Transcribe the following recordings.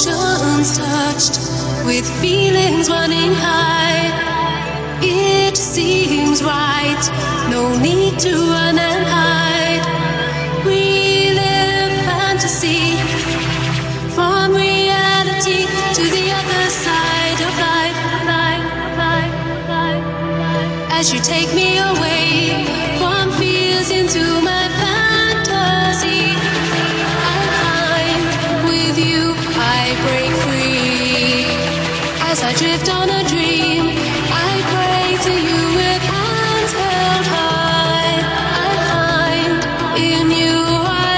emotions touched with feelings running high. It seems right, no need to run and hide. We live fantasy from reality to the other side of life. As you take me away from fears into my fantasy, I climb with you, I break free. As I drift on a dream, I pray to you with hands held high. I find in you, I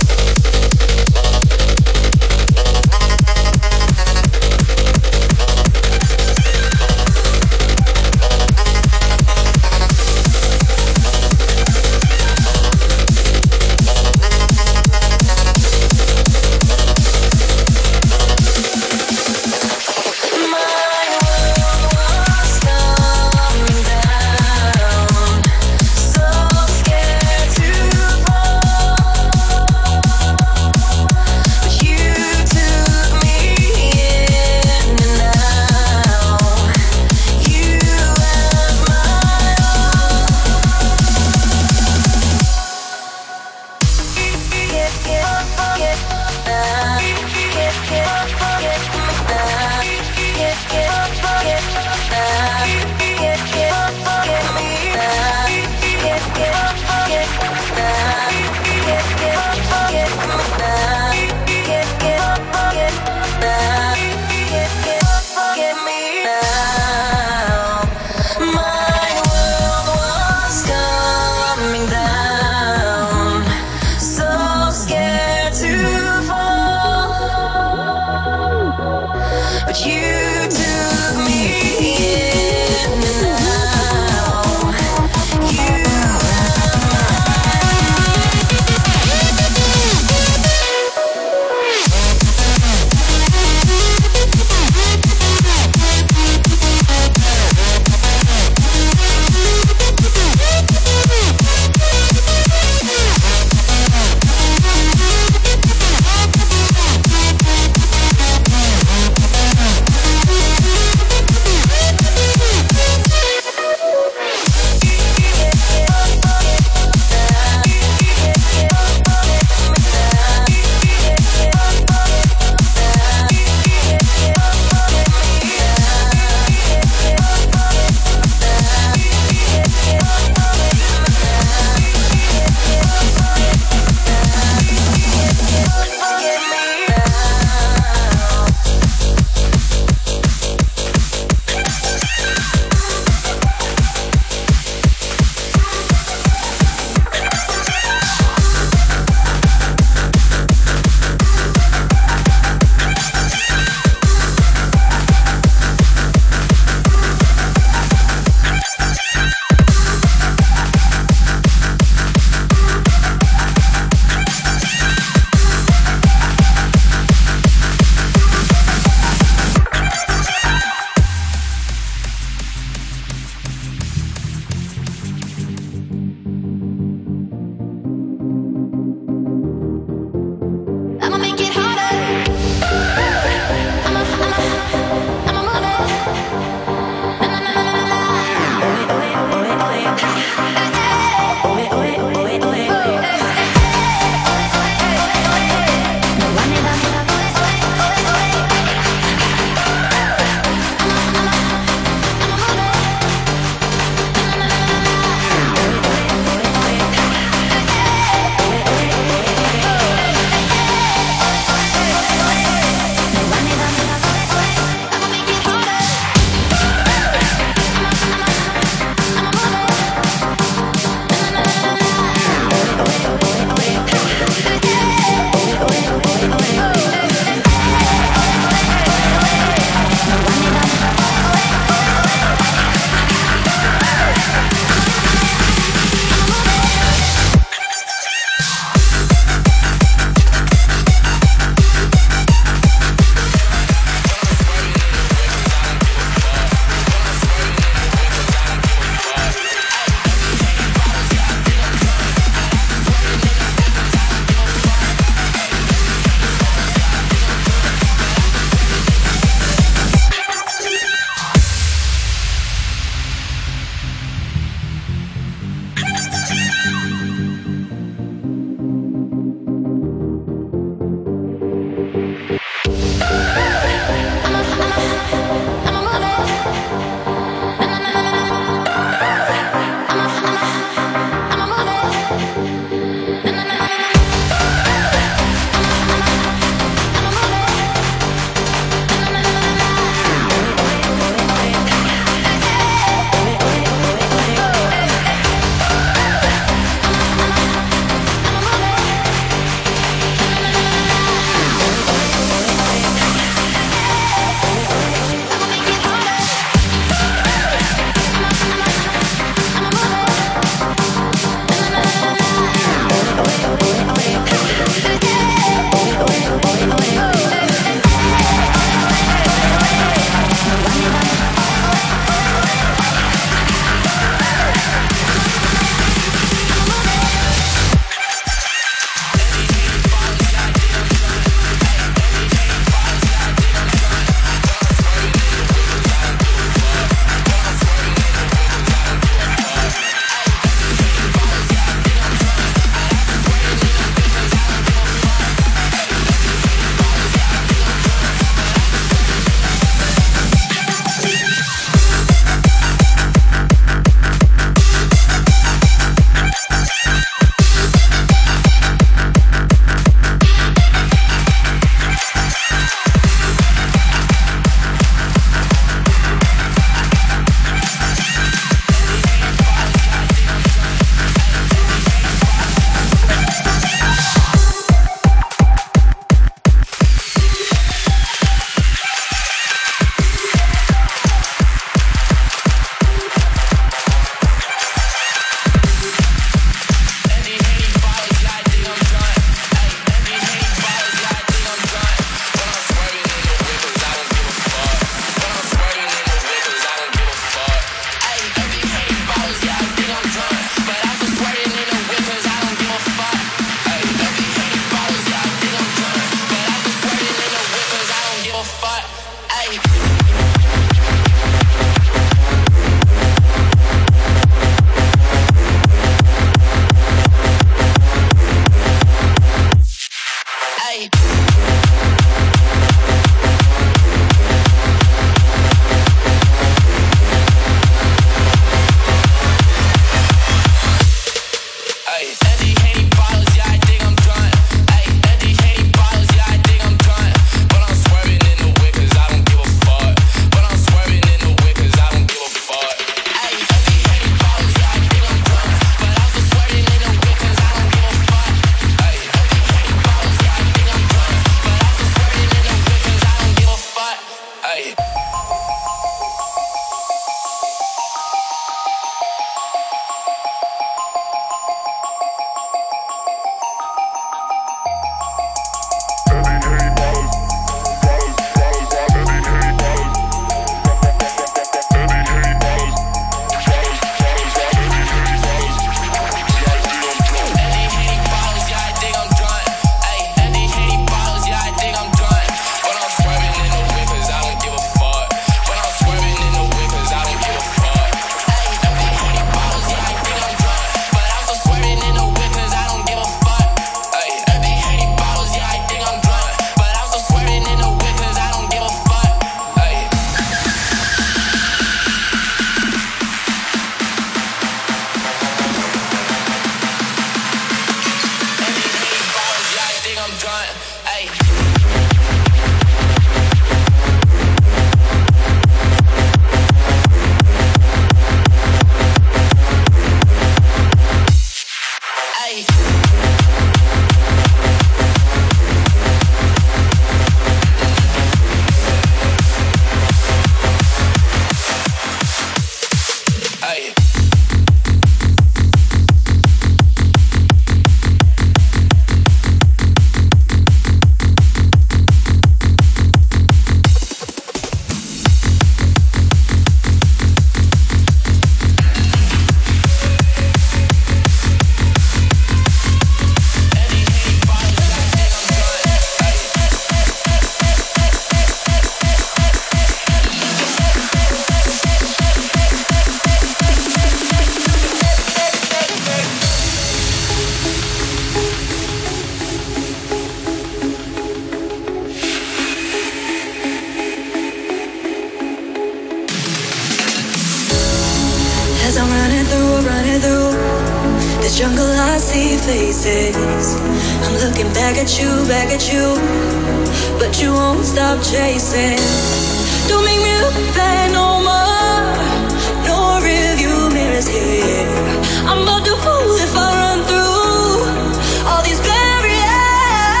jungle I see faces. I'm looking back at you, but you won't stop chasing. Don't make me look back no more. No rearview mirrors here. I'm about to fool if I run through all these barriers.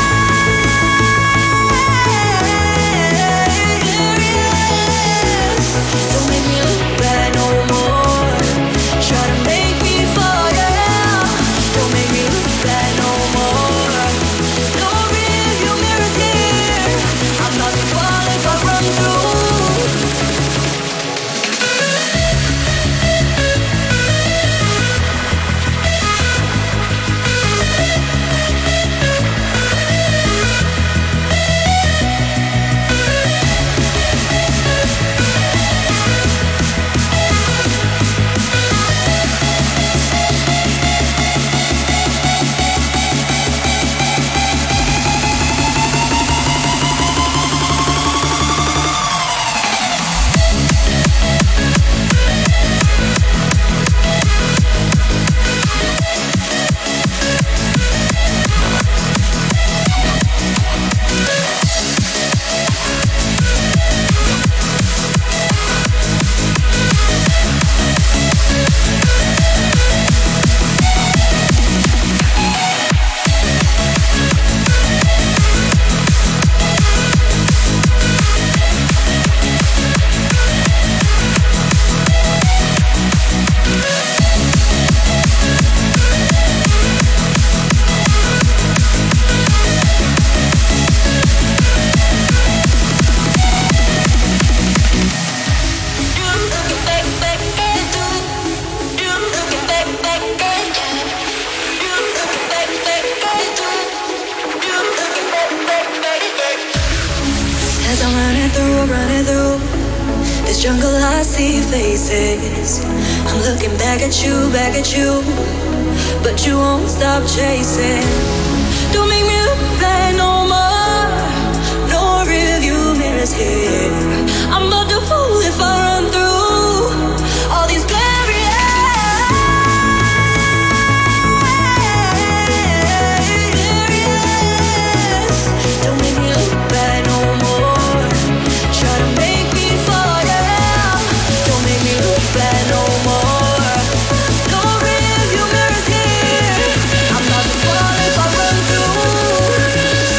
Don't make me look back no more. Try to make me fall, yeah. Don't make me look back no more. No rearview mirrors here. I'm about to fall if I run through. As I'm running through this jungle, I see faces. I'm looking back at you, but you won't stop chasing. Don't make me look back no more. No rearview mirrors here. I'm about to fool if I run through all these barriers. Don't make me look back no more. Try to make me fall, yeah. Don't make me look back no more. No rearview mirrors here. I'm about to fall if I run through.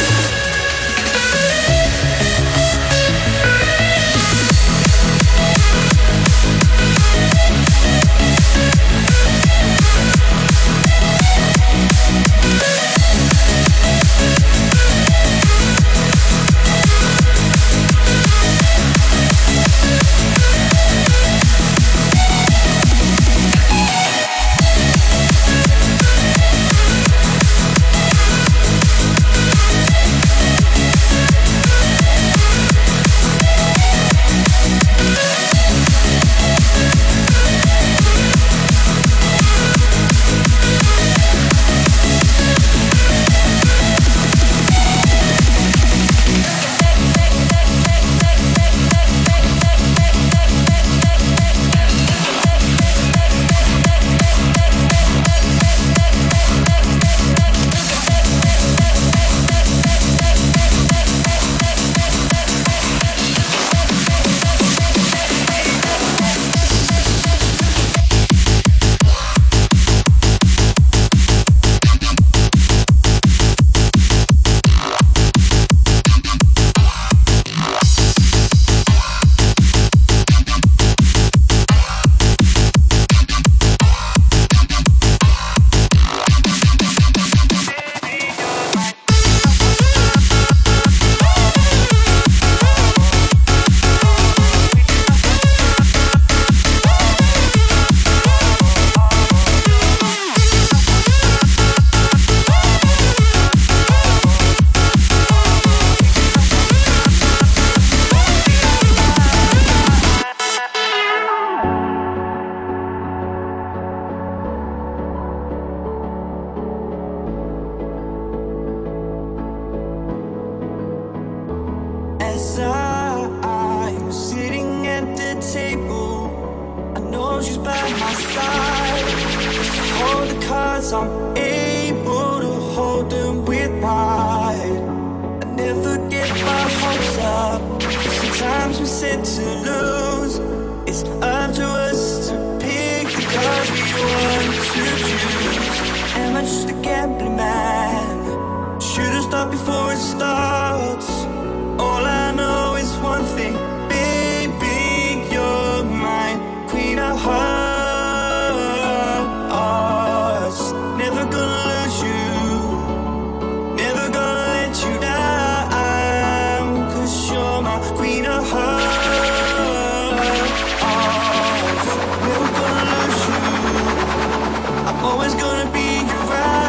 As I'm sitting at the table, I know she's by my side. So hold the because I'm able to hold them with pride. I never get my hopes up. Sometimes we're set to lose. It's up to us to pick because we want to choose. Am I just a gambling man? Should've stopped before it starts. All I know is one thing, baby, you're mine, queen of hearts. Never gonna lose you, never gonna let you down, 'cause you're my queen of hearts. Never gonna lose you, I'm always gonna be around.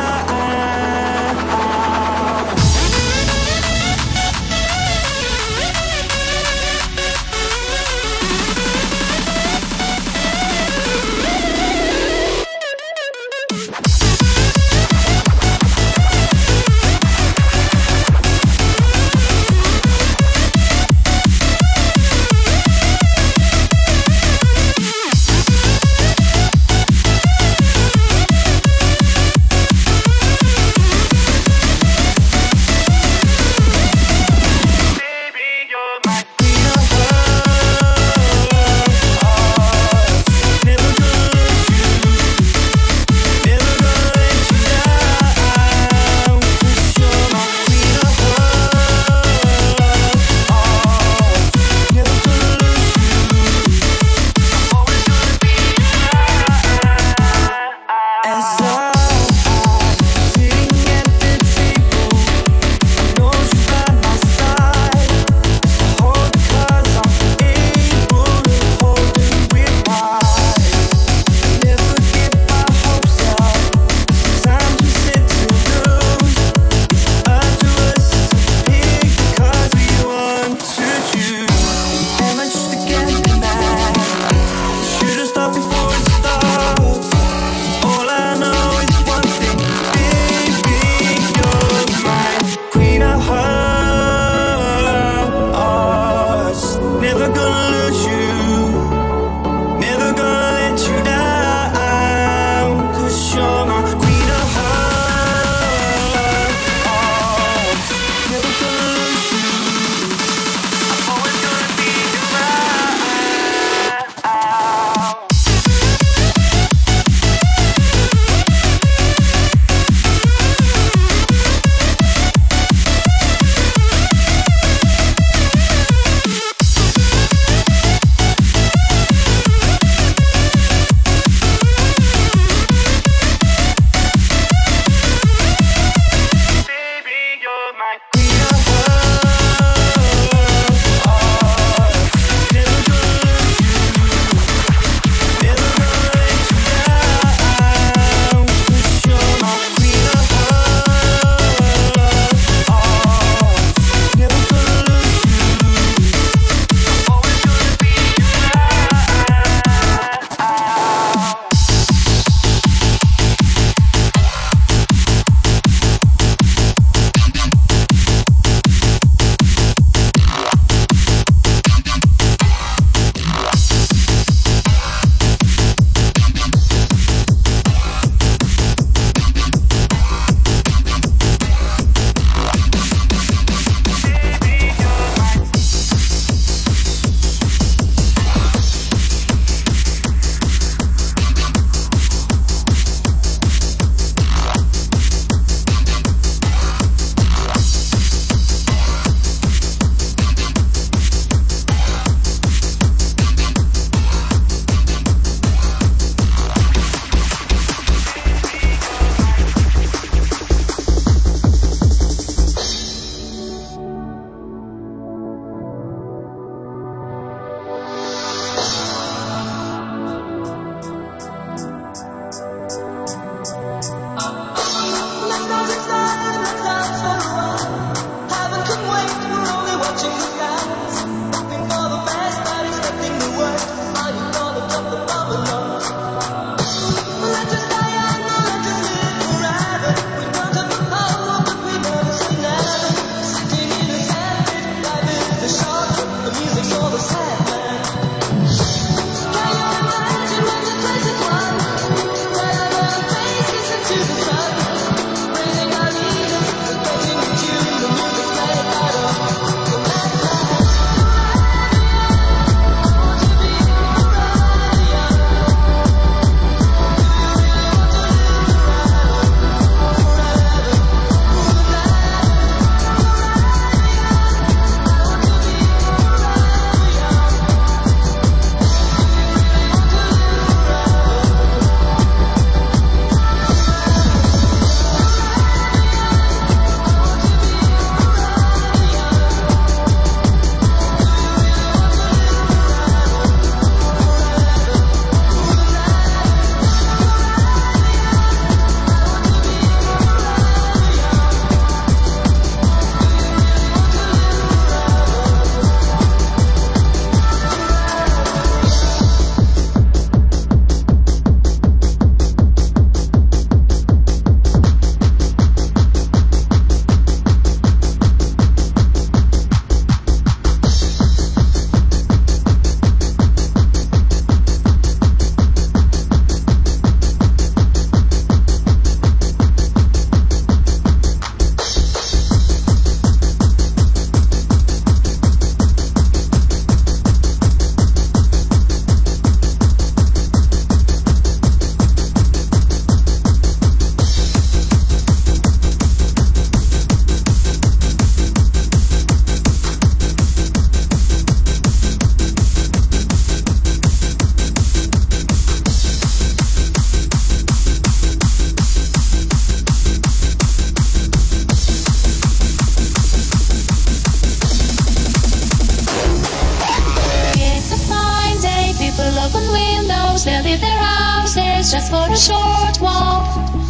just for a short while.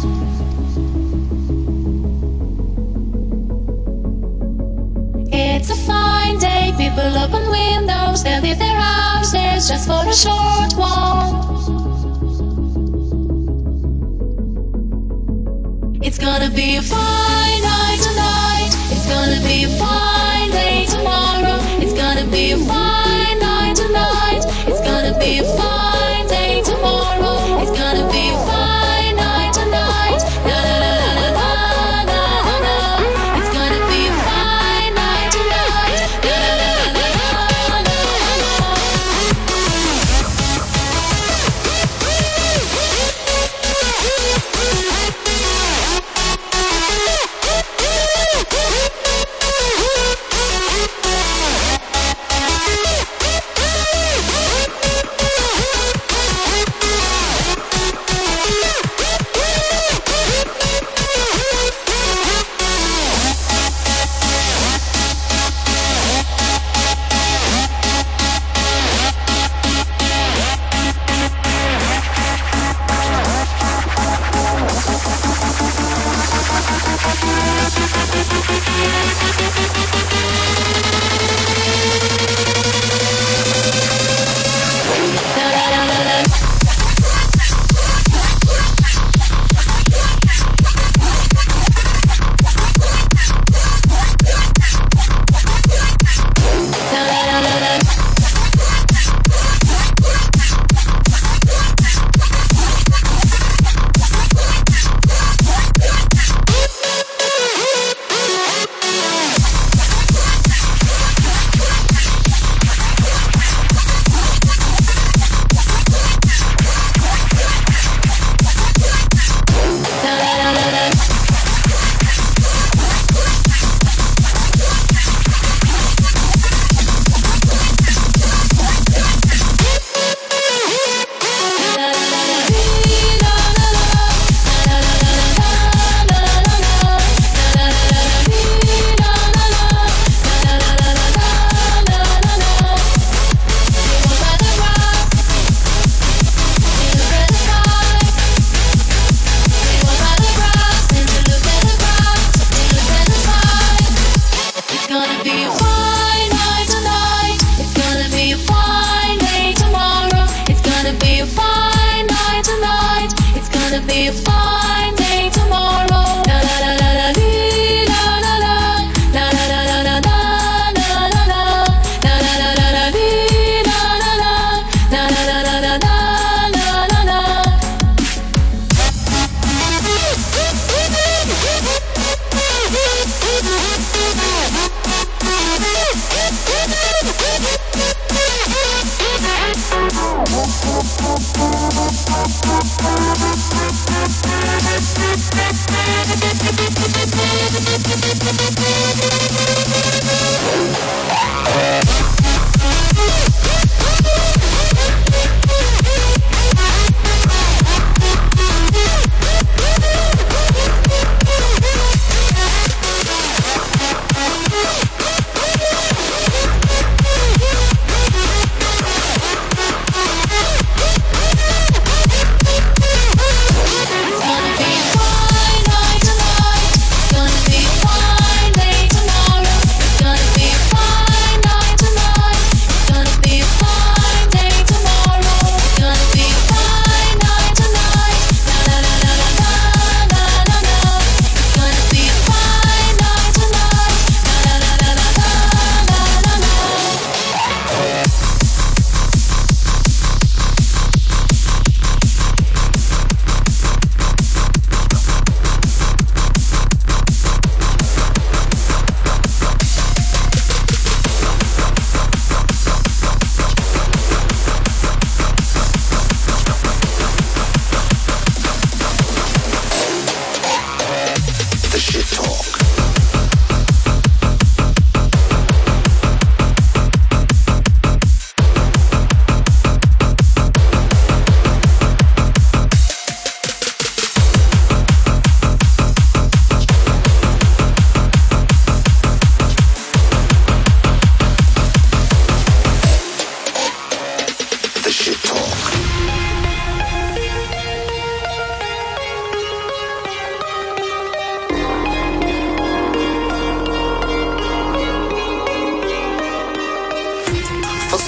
It's a fine day, people open windows, they leave their houses just for a short while. It's gonna be a fine night tonight, it's gonna be a fine day tomorrow. It's gonna be a fine night tonight, it's gonna be a fine day tomorrow. It's gonna be a fine night tonight, na na na na na na na na. It's gonna be a fine night tonight, na na na na na na We'll be right back.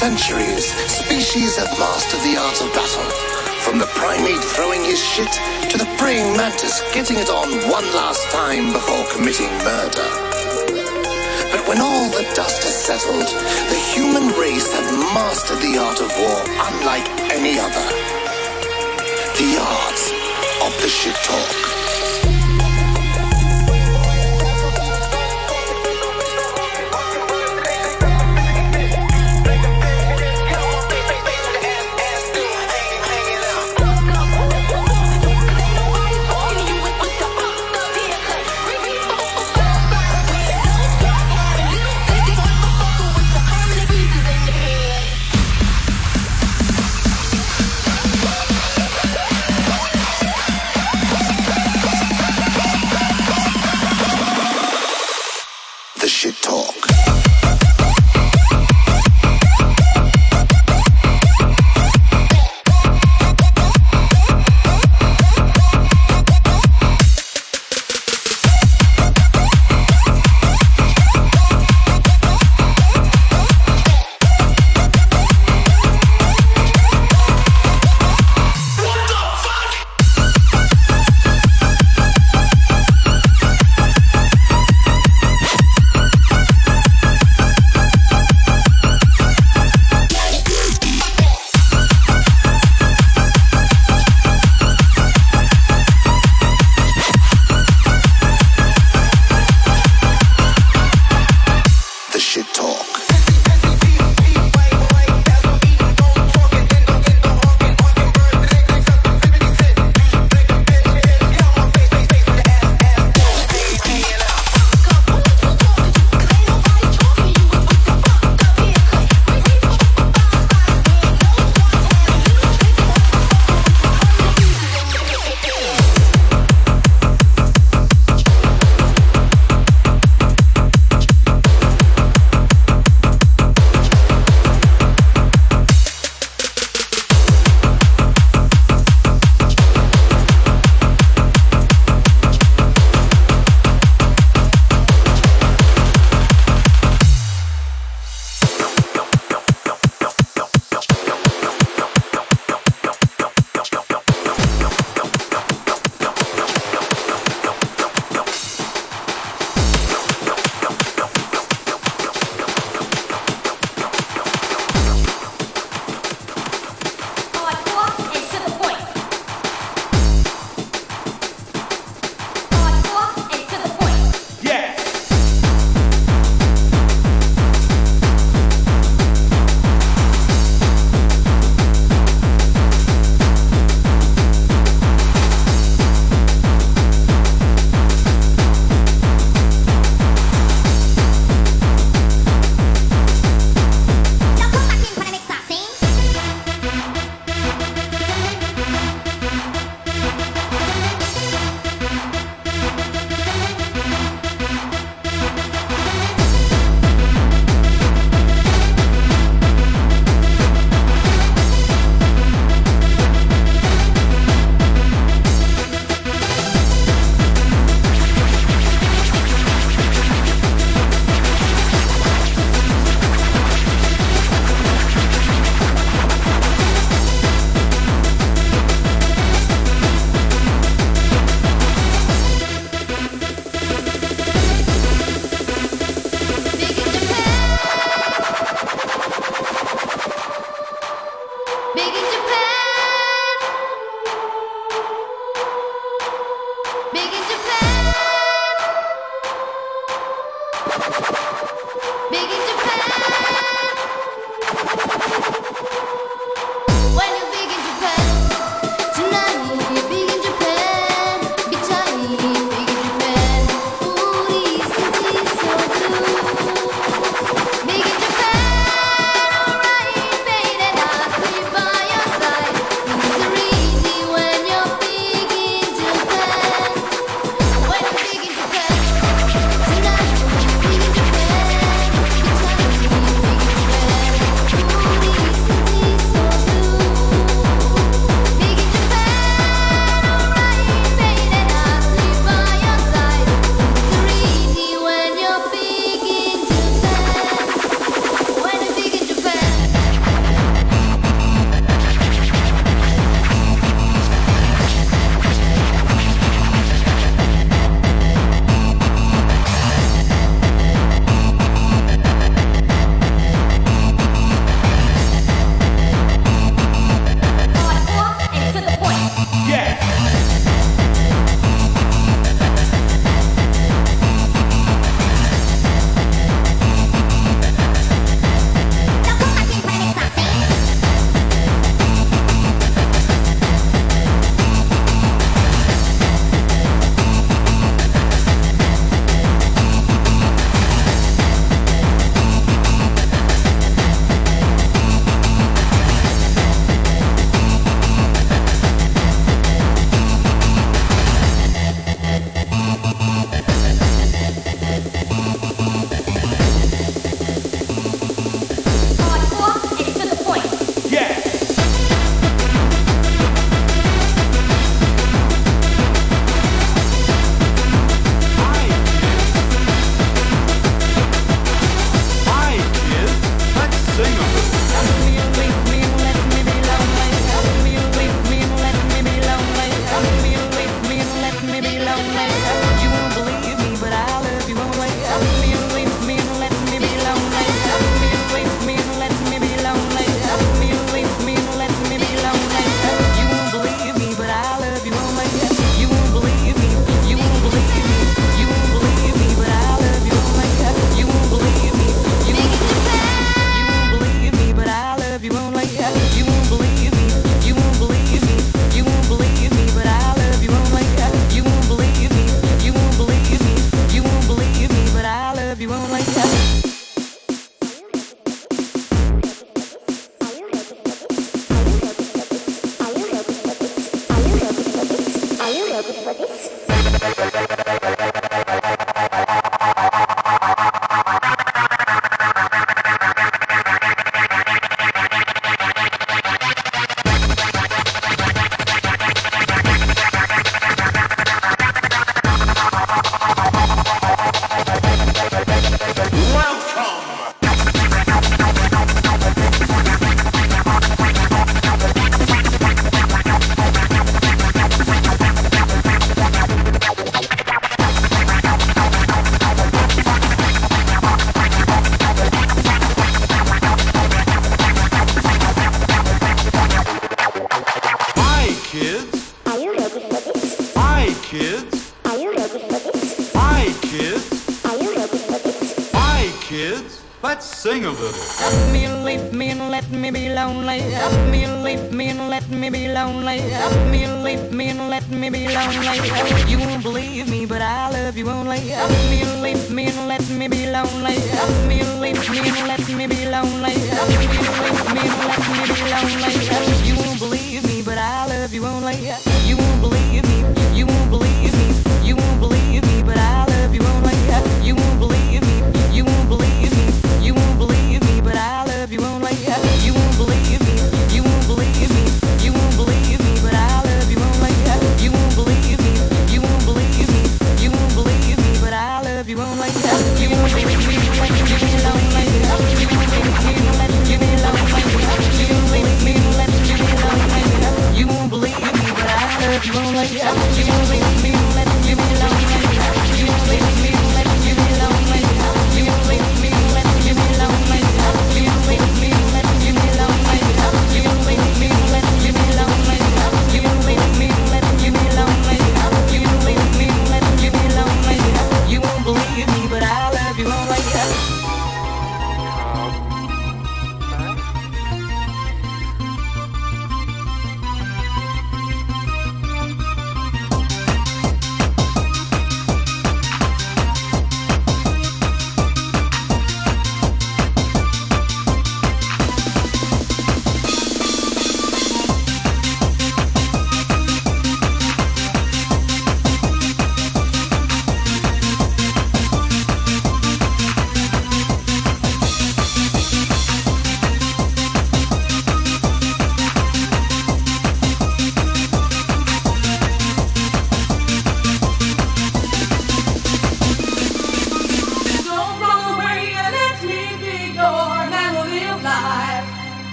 centuries, species have mastered the art of battle. From the primate throwing his shit to the praying mantis getting it on one last time before committing murder. But when all the dust has settled, the human race have mastered the art of war unlike any other. The art of the shit talk. kids. Let's sing a little. Love me, leave me, and let me be lonely. Love me, leave me, and let me be lonely. Love me, leave me, and let me be lonely. You won't believe me, but I love you only. Love me, leave me, and let me be lonely. Love me, leave me, and let me be lonely. Love me, leave me, and let me be lonely. You won't believe me, but I love you only. You won't believe me. You won't believe me. You won't believe me, but I love you only. You won't believe me. You won't believe me. You won't believe me, but I love you only. You won't believe me. You won't believe me. You won't believe me, but I love you only. You won't believe me. You won't believe me. You won't believe me, but I love you only. You won't believe me. Let you be lonely. You won't believe me. Let you be lonely. You won't believe me. Let you be lonely. You won't believe me, but I love you only. You won't believe me. Let you be lonely. You won't believe me. Let you be lonely. You won't believe me. Let you be lonely. You won't believe me. Let you be lonely. You won't believe me. Let you be lonely. You won't believe me. Let you be lonely. You won't believe me. Let you be lonely. You won't believe me, but I love you only.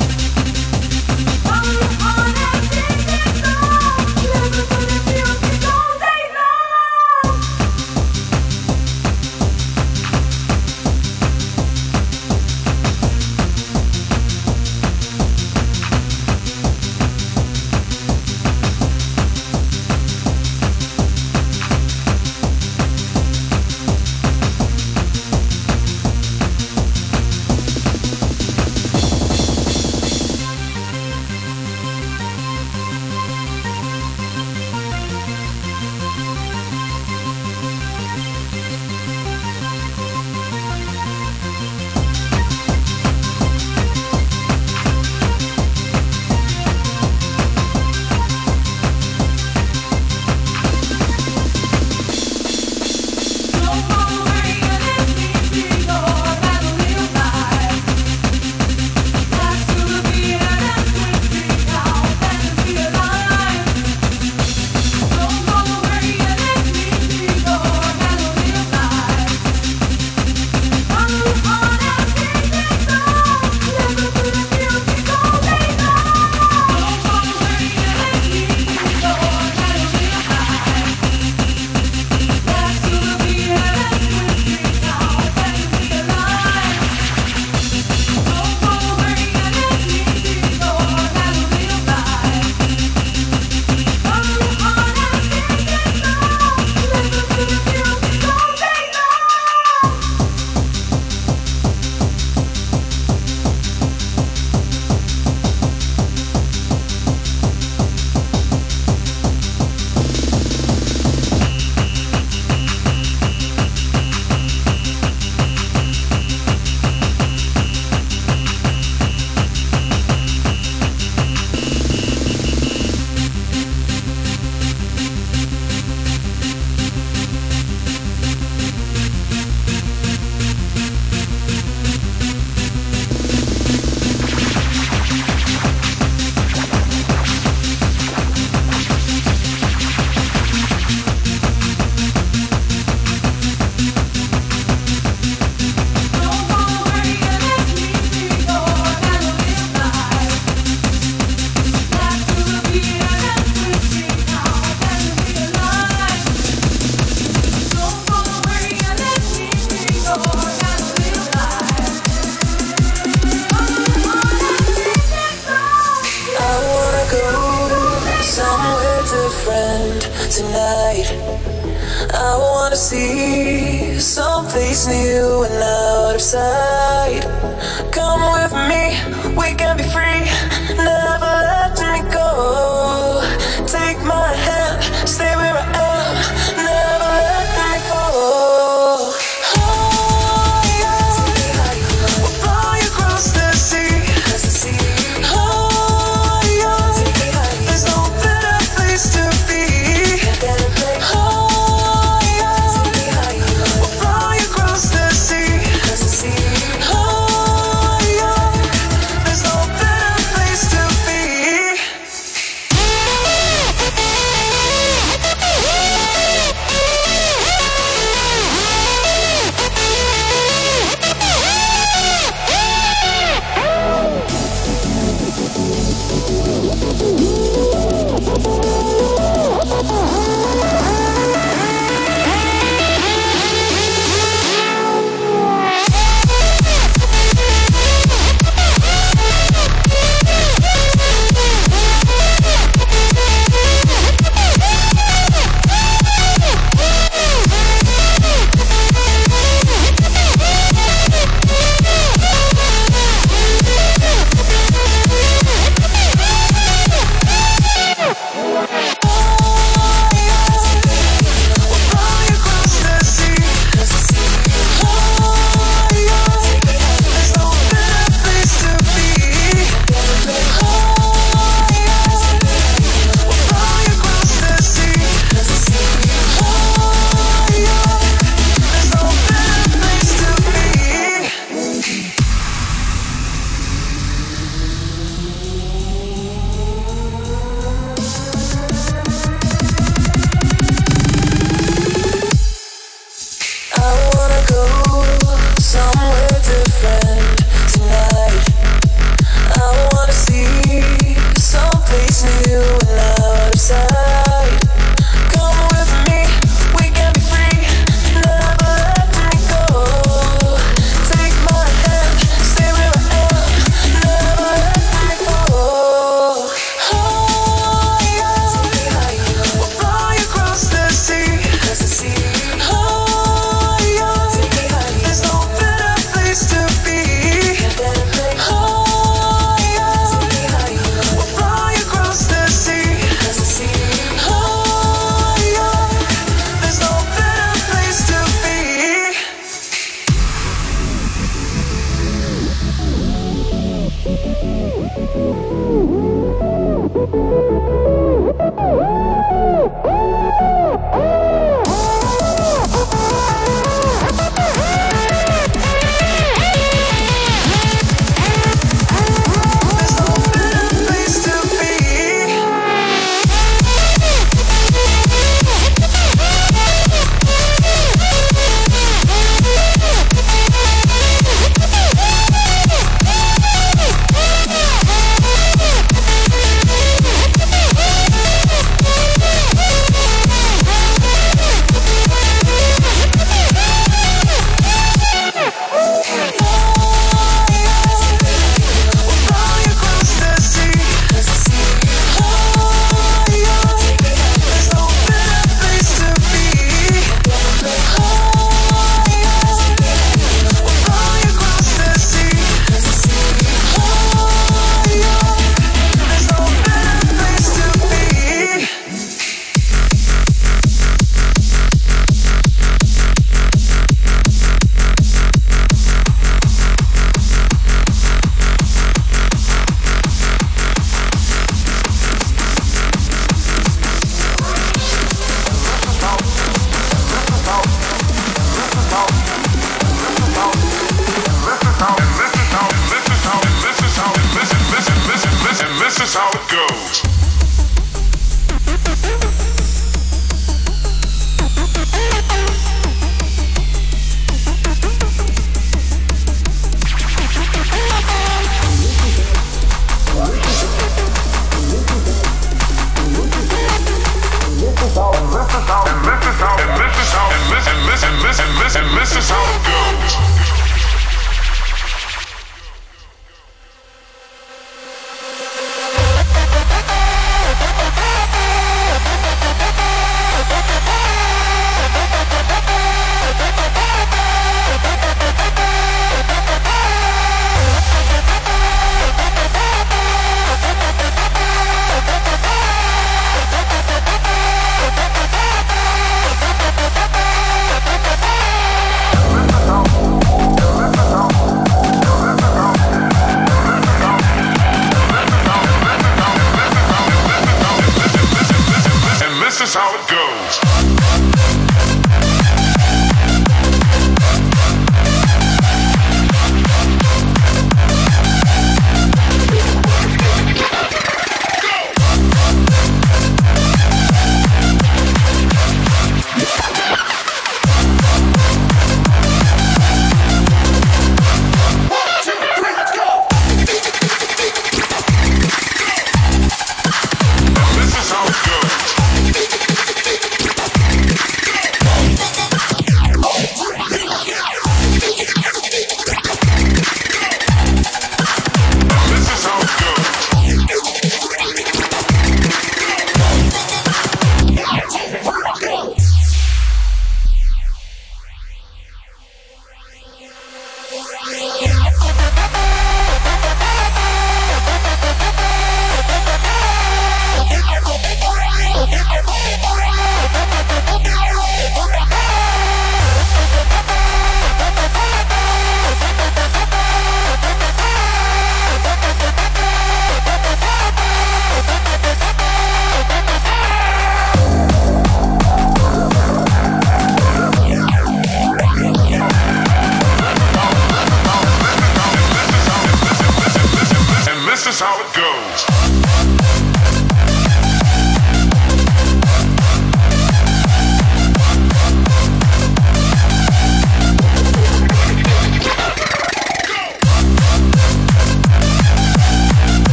Music tonight. I wanna see someplace new and out of sight. Come with me, we can be free. Never let me go. Take my hand, stay where I am. Never let me fall. Oh yeah, we'll fly across the sea. Oh yeah, there's no better place to be. Oh yeah, we'll fly across the sea. Oh yeah, there's no better place to be.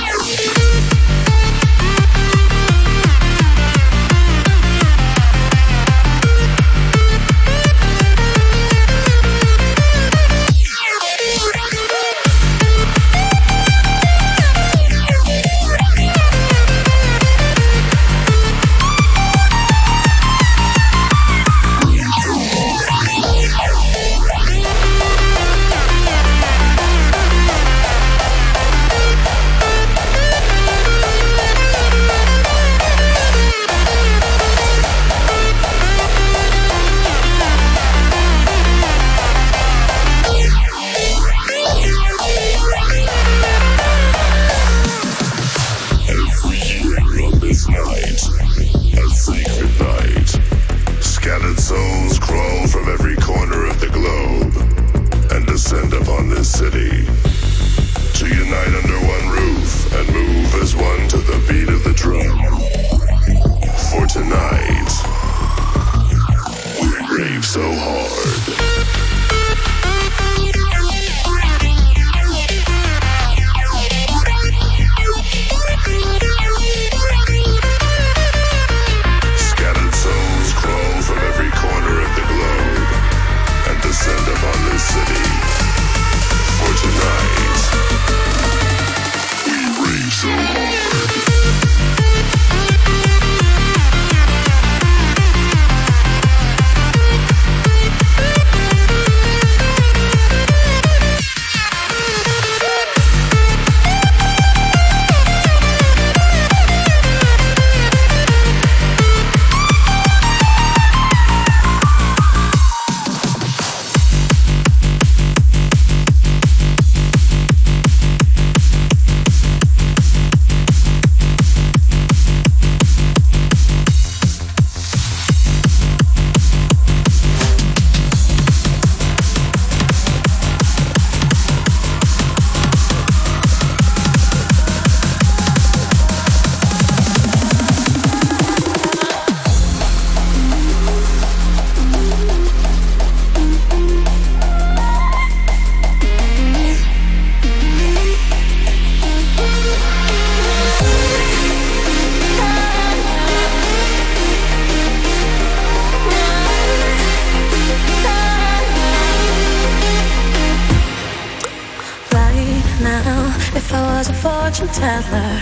teller.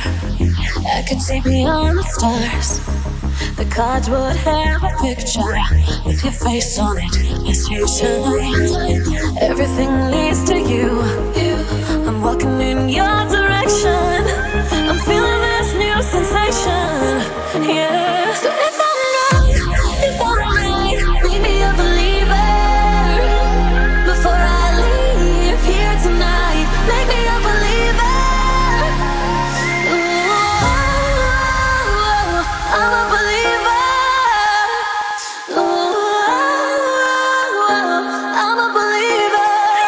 I could see beyond the stars. The cards would have a picture with your face on it as you shine. Everything leads to you. I'm walking in your direction. I'm feeling this new sensation. Yeah. So if I'm wrong, if I'm right, make me a believer. Before I leave here tonight, make me a believer. I'm a believer. I'm a believer.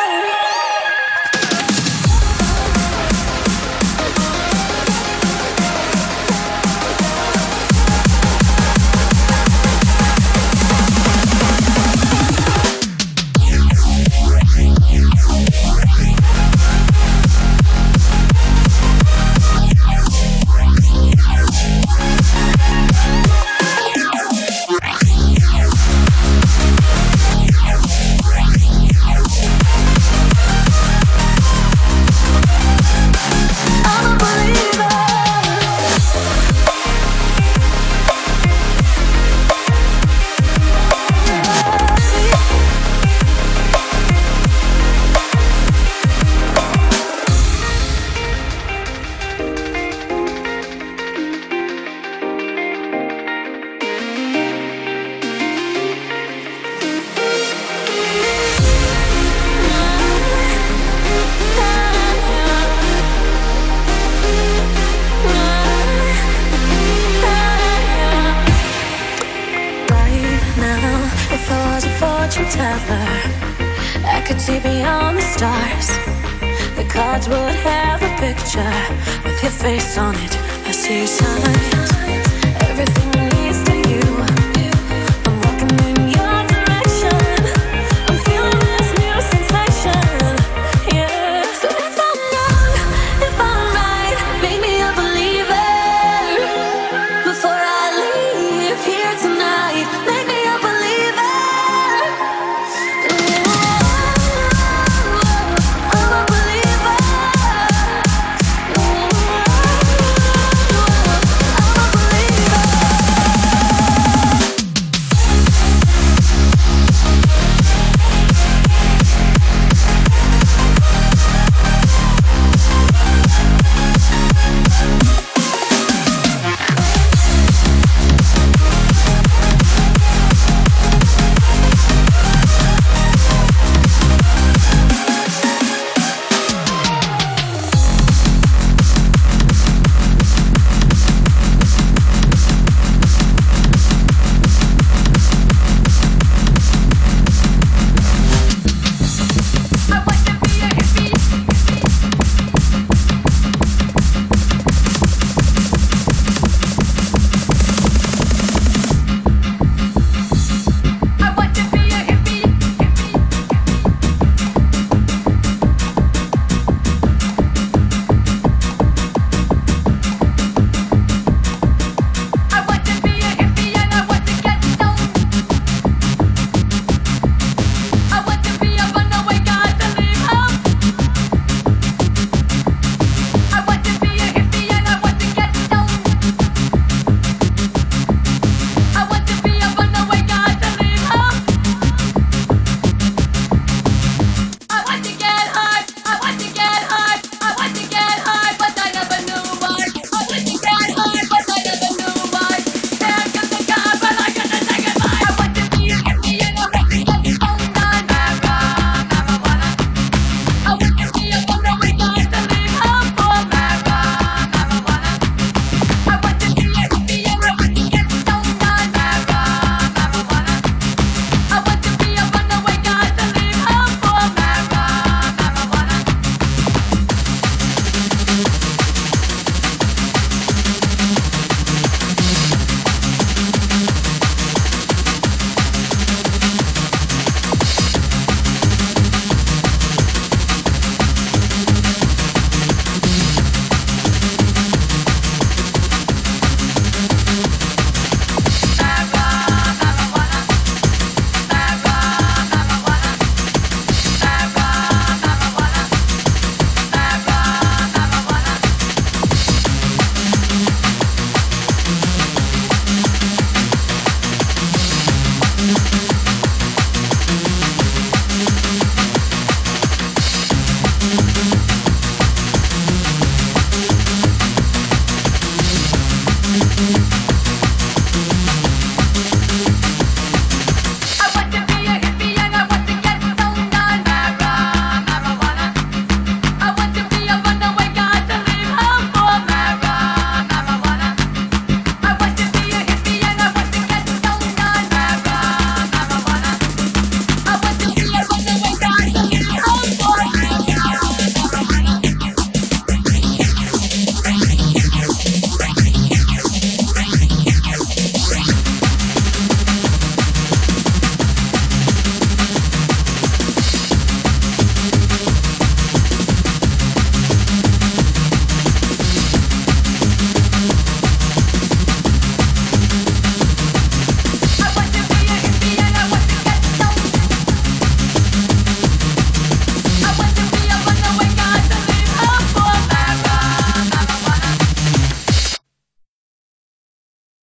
I could see beyond the stars. The cards would have a picture with your face on it. I see signs. Everything